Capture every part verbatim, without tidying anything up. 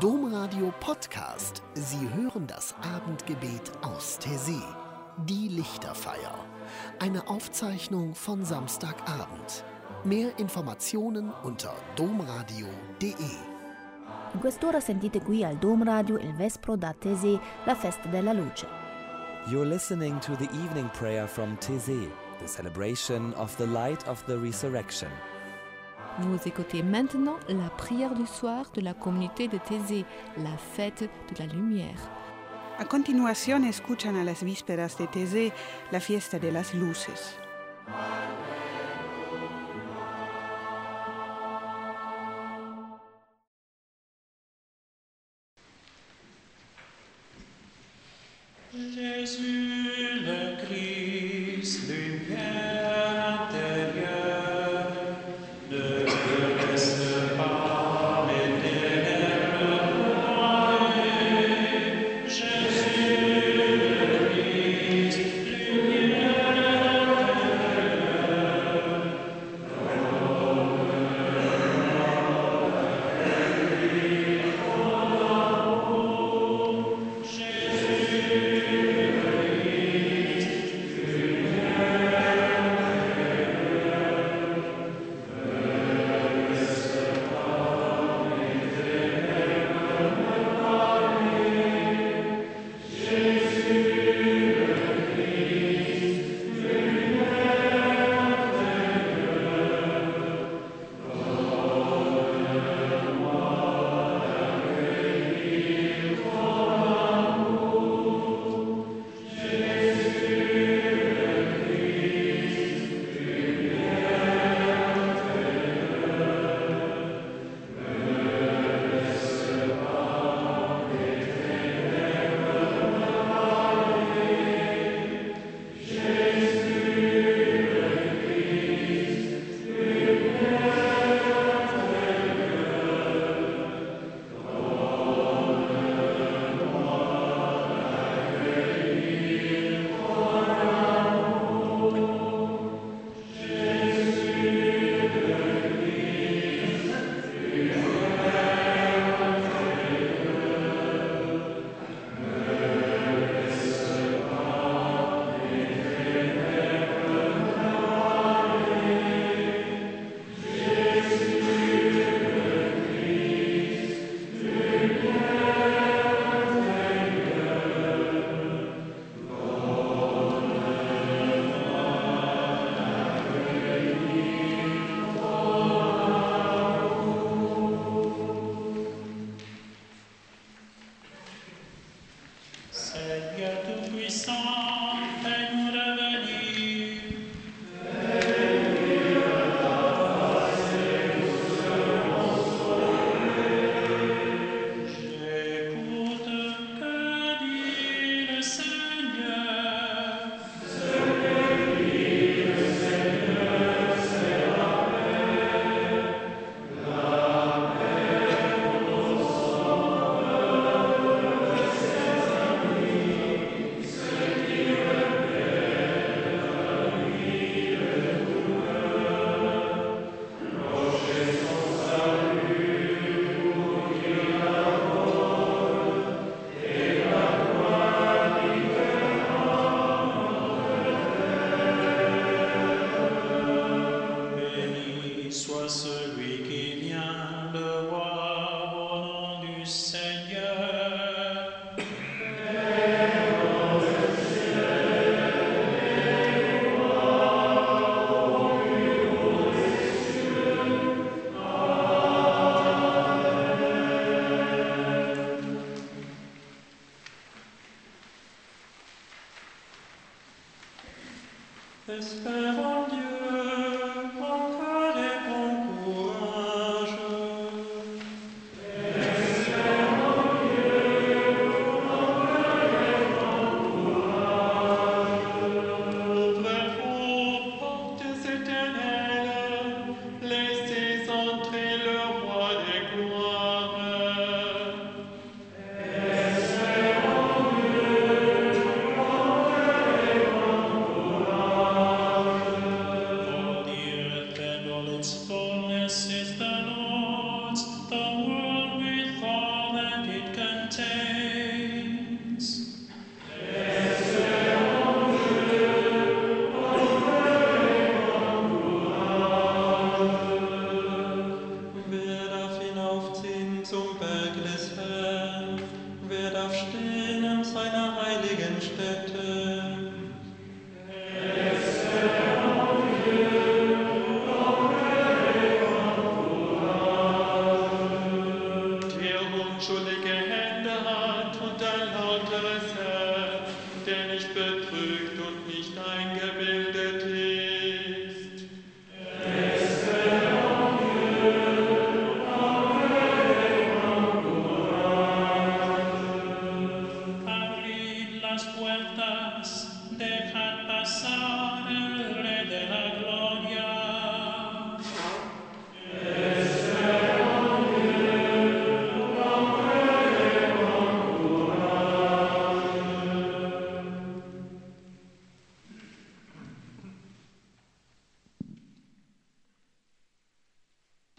Domradio Podcast. Sie hören das Abendgebet aus Taizé. Die Lichterfeier. Eine Aufzeichnung von Samstagabend. Mehr Informationen unter domradio punto de. In quest'ora sentite qui al Dom Radio il Vespro da Taizé, la festa della luce. You're listening to the evening prayer from Taizé, the celebration of the light of the resurrection. Vous écoutez maintenant la prière du soir de la communauté de Taizé, la fête de la lumière. A continuación escuchan a las vísperas de Taizé, la fiesta de las luces. Jésus le Christ, lumière intérieure, ne te laisse pas les ténèbres broyer. Jésus le Christ, lumière intérieure,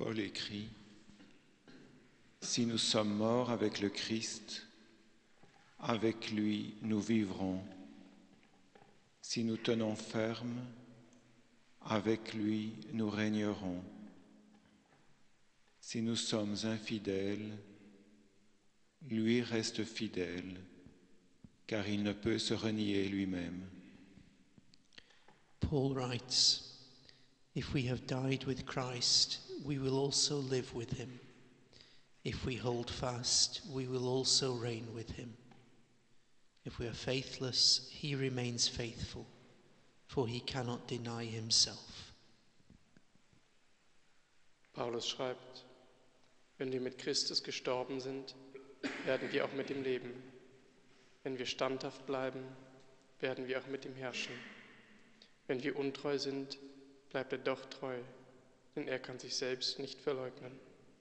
Paul écrit, « Si nous sommes morts avec le Christ, avec lui nous vivrons. Si nous tenons ferme, avec lui nous régnerons. Si nous sommes infidèles, lui reste fidèle, car il ne peut se renier lui-même. » Paul writes, "If we have died with Christ, we will also live with him. If we hold fast, we will also reign with him. If we are faithless, he remains faithful, for he cannot deny himself." Paulus schreibt, wenn wir mit Christus gestorben sind, werden wir auch mit ihm leben. Wenn wir standhaft bleiben, werden wir auch mit ihm herrschen. Wenn wir untreu sind, bleibt er doch treu, denn er kann sich selbst nicht verleugnen.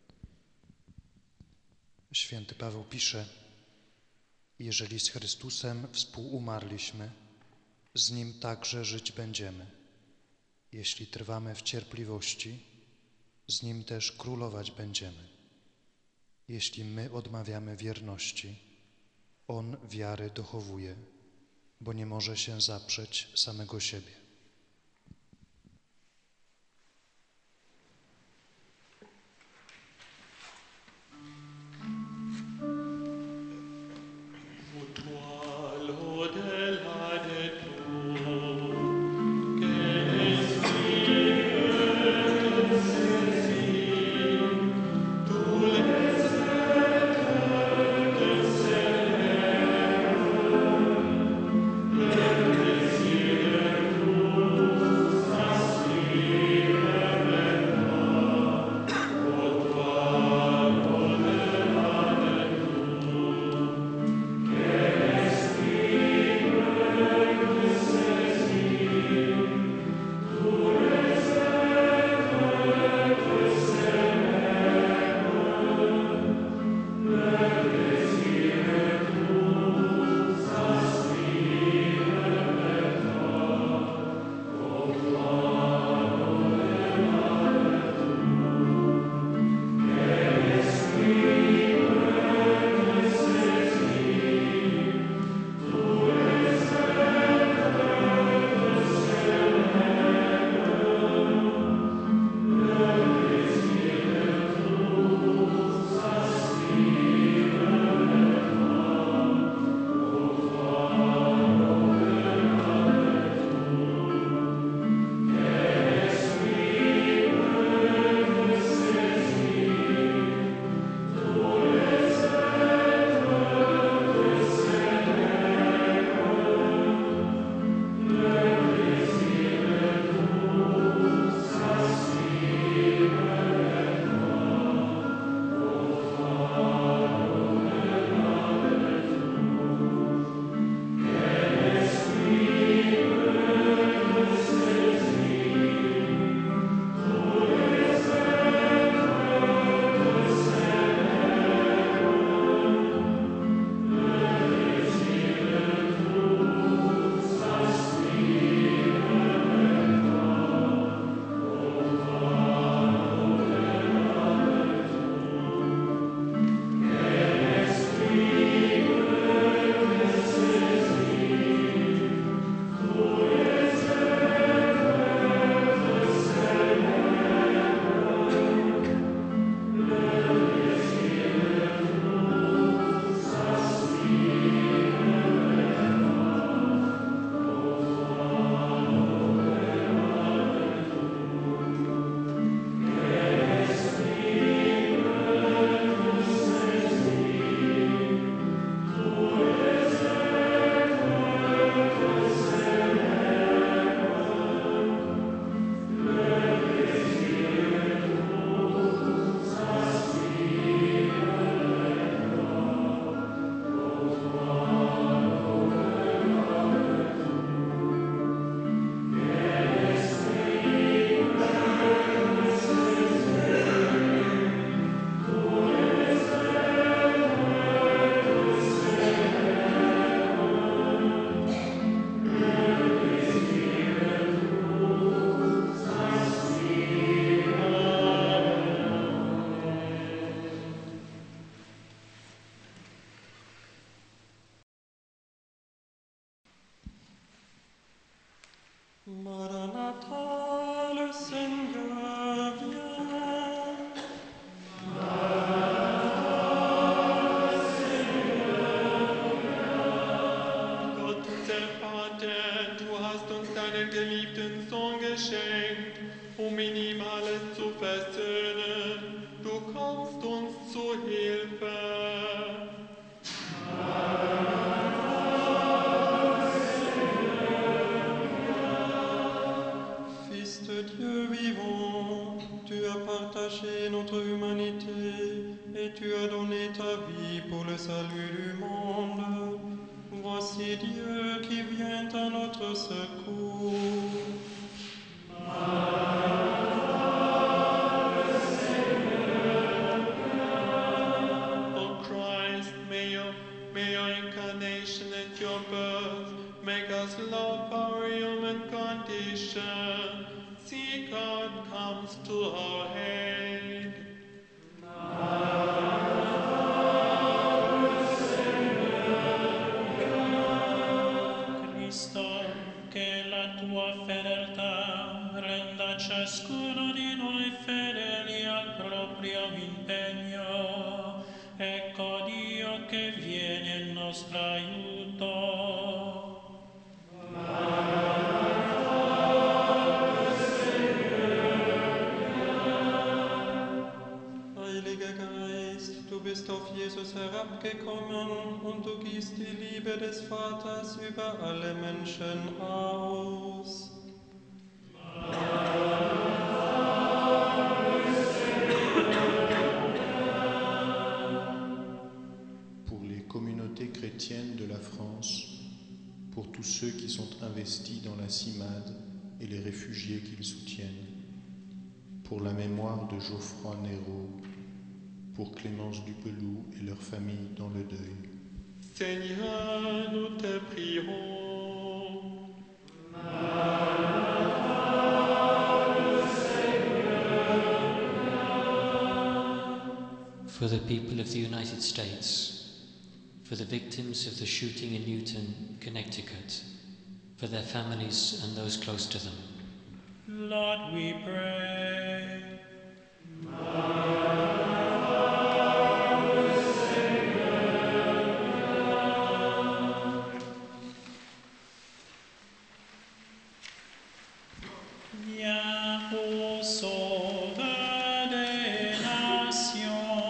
Święty Paweł pisze, jeżeli z Chrystusem współumarliśmy, z Nim także żyć będziemy. Jeśli trwamy w cierpliwości, z Nim też królować będziemy. Jeśli my odmawiamy wierności, On wiary dochowuje, bo nie może się zaprzeć samego siebie. Thank you. Seigneur, viens. Gott, der Vater, du hast uns deinen geliebten Sohn geschenkt, um in ihm alles zu versöhnen. Du kommst uns zu Hilfe. Fils de Dieu vivant, tu as partagé notre humanité et tu as donné ta vie pour le salut du monde. Voici Dieu qui vient à notre secours. Oh Christ, may your, may your incarnation and your birth make us love our human condition. See, God comes to our aid. Cristo, che la tua fedeltà renda ciascuno di noi fedeli al proprio impegno. Ecco Dio che viene in nostro aiuto. Heiliger Geist, du bist auf Jesus herabgekommen und du gießt die Liebe des Vaters über alle Menschen aus. Pour les communautés chrétiennes de la France, pour tous ceux qui sont investis dans la CIMAD et les réfugiés qu'ils soutiennent, pour la mémoire de Geoffroy Néraud, pour Clémence Dupelou et leur famille dans le deuil. Seigneur, nous te prierons. For the people of the United States, for the victims of the shooting in Newton, Connecticut, for their families and those close to them. Lord, we pray. Viens, ô Sauveur des nations.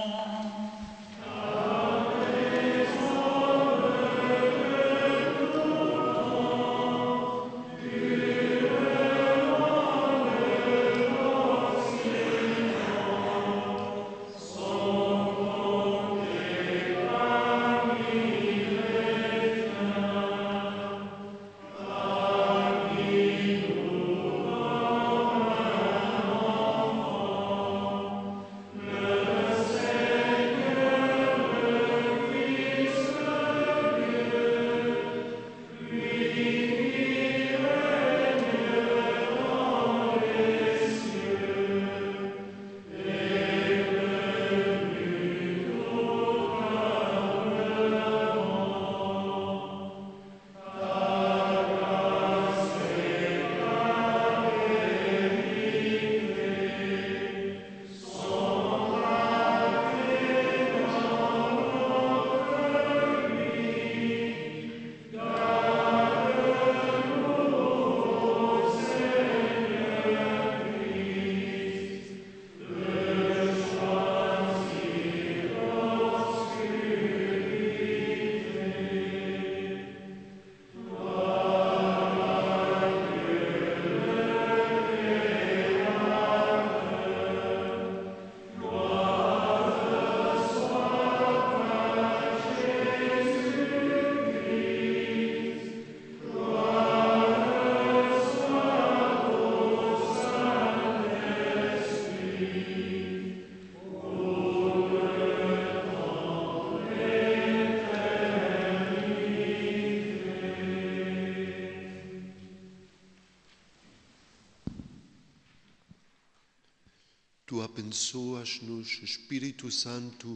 Tu abençoas-nos, Espírito Santo,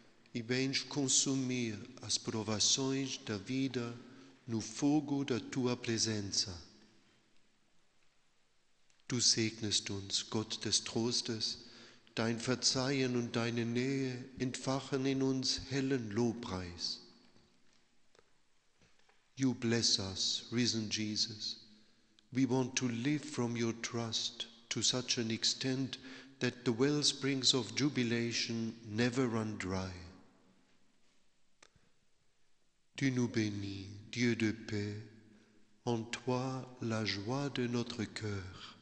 e vens consumir as provações da vida no fogo da tua presença. Du segnest uns, Gott des Trostes, dein Verzeihen und deine Nähe entfachen in uns hellen Lobpreis. You bless us, risen Jesus. We want to live from your trust to such an extent that the wellsprings of jubilation never run dry. Tu nous bénis, Dieu de paix, en toi la joie de notre cœur.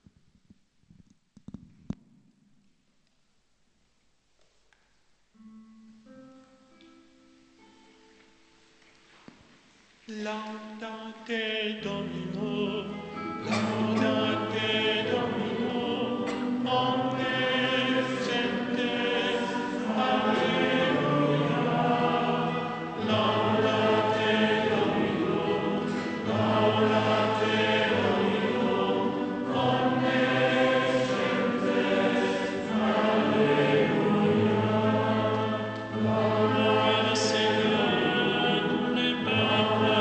Laudate Domino, laudate Domino, omnes gentes, alleluia. Laudate Domino, laudate Domino, omnes gentes, alleluia. Lauda Seigneur, tous les peuples.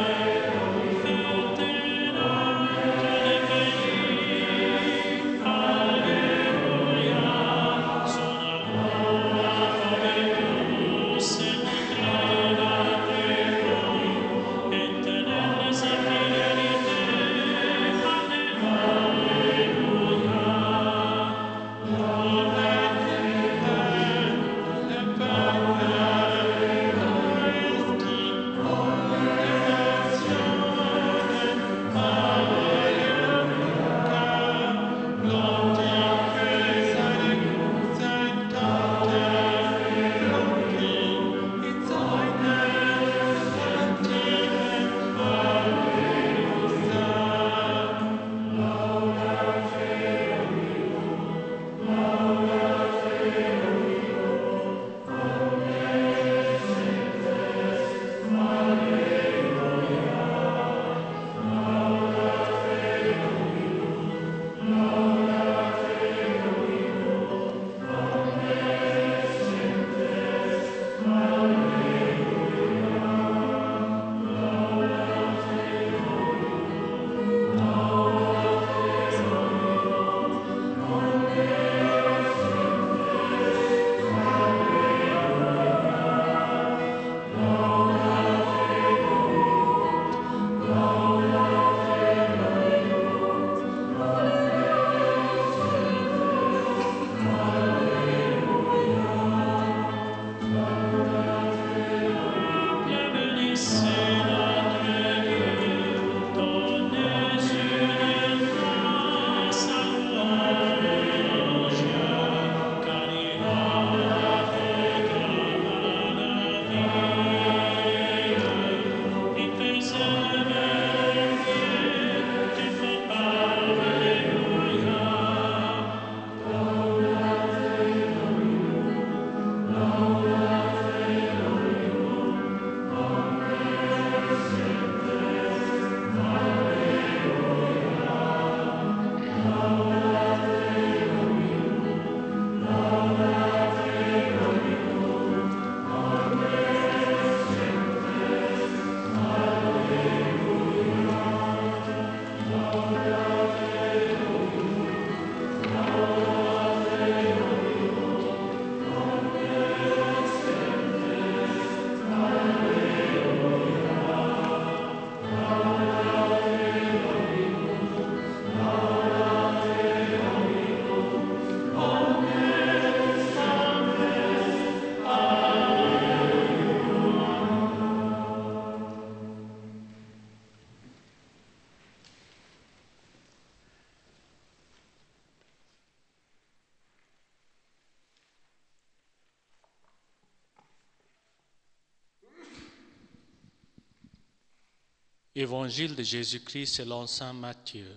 Évangile de Jésus-Christ selon saint Matthieu.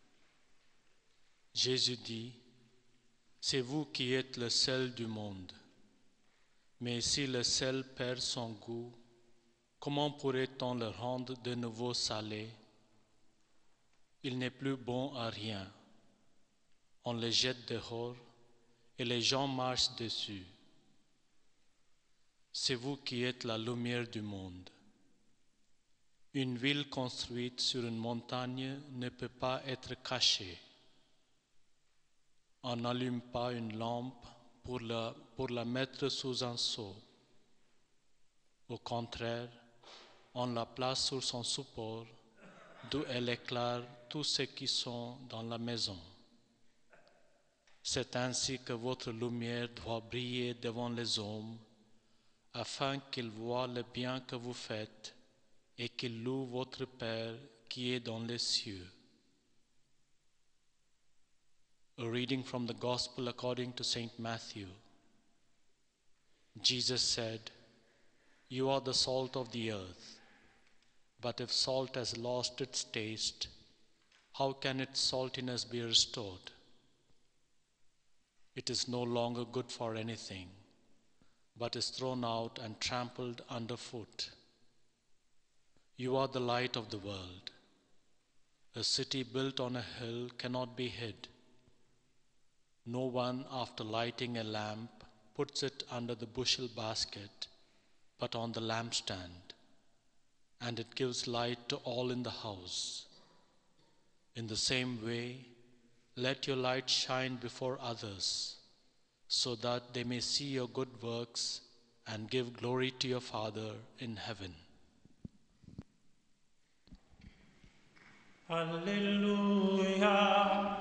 Jésus dit, « C'est vous qui êtes le sel du monde. Mais si le sel perd son goût, comment pourrait-on le rendre de nouveau salé? Il n'est plus bon à rien. On le jette dehors et les gens marchent dessus. C'est vous qui êtes la lumière du monde. Une ville construite sur une montagne ne peut pas être cachée. on n'allume pas une lampe pour la, pour la mettre sous un seau. Au contraire, on la place sur son support, d'où elle éclaire tous ceux qui sont dans la maison. C'est ainsi que votre lumière doit briller devant les hommes, afin qu'ils voient le bien que vous faites et qu'ils louent votre Père qui est dans les cieux. A reading from the Gospel according to Saint Matthew. Jesus said, "You are the salt of the earth, but if salt has lost its taste, how can its saltiness be restored? It is no longer good for anything, but is thrown out and trampled underfoot. You are the light of the world. A city built on a hill cannot be hid. No one, after lighting a lamp, puts it under the bushel basket, but on the lampstand, and it gives light to all in the house. In the same way, let your light shine before others, so that they may see your good works and give glory to your Father in heaven." Alleluia.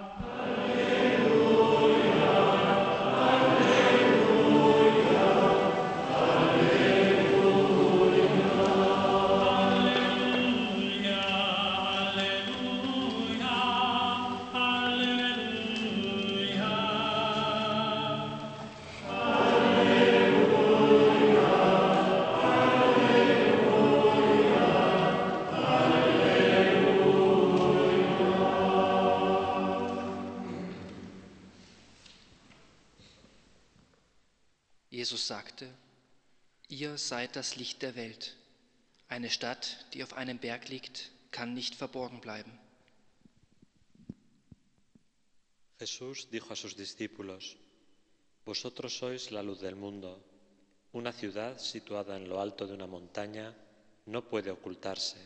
Jesus sagte, ihr seid das Licht der Welt. Eine Stadt, die auf einem Berg liegt, kann nicht verborgen bleiben. Jesús dijo a sus discípulos, vosotros sois la luz del mundo. Una ciudad situada en lo alto de una montaña no puede ocultarse.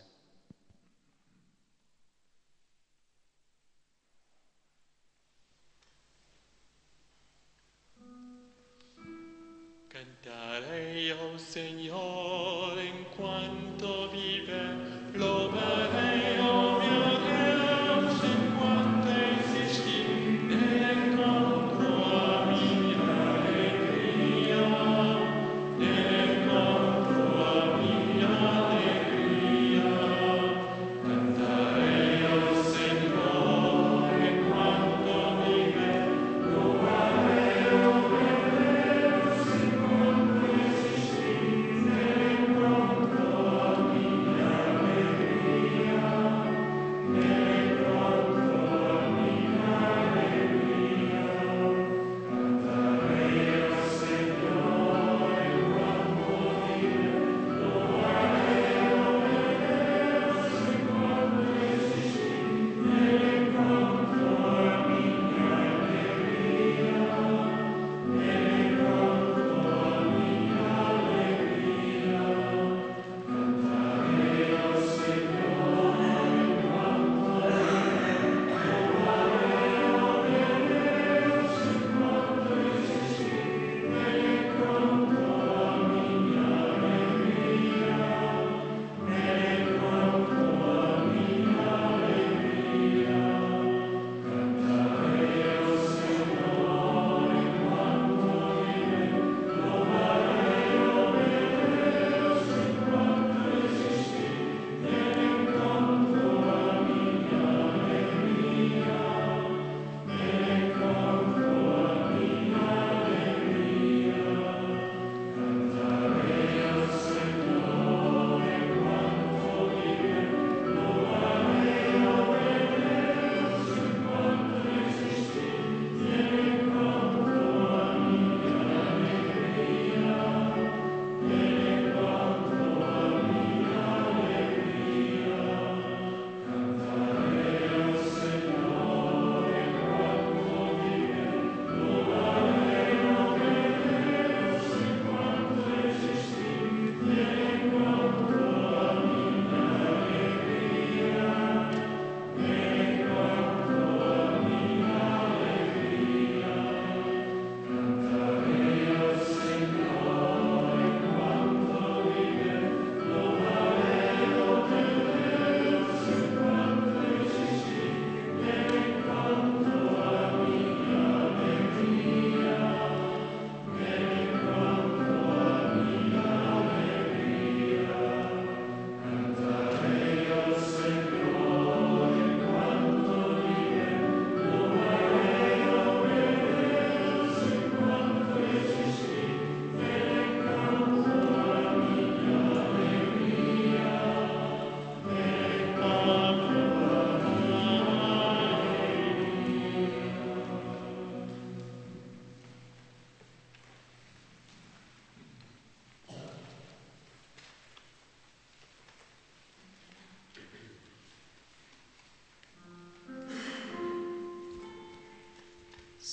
Cantarei ao Senhor enquanto viver, louvarei ao meu Deus enquanto existir, nele encontro a minha alegria, nele encontro a minha alegria. Cantarei ao Senhor enquanto viver, louvarei ao meu Deus enquanto existir, nele encontro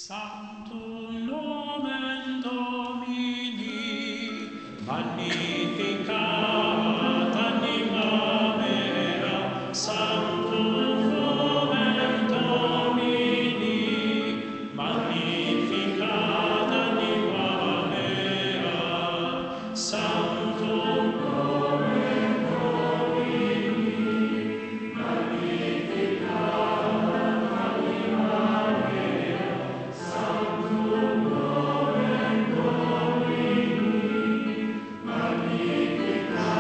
Sanctum nomen Domini, magnificat anima mea, Sanctum nomen Domini, magnificat anima mea, Sanctum nomen Domini, magnificat anima mea. Sanctum nomen Domini, magnificat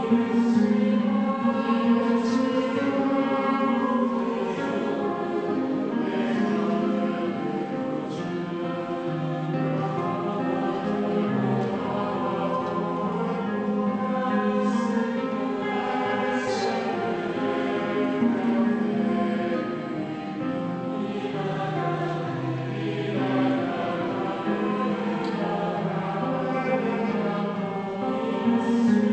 Amen.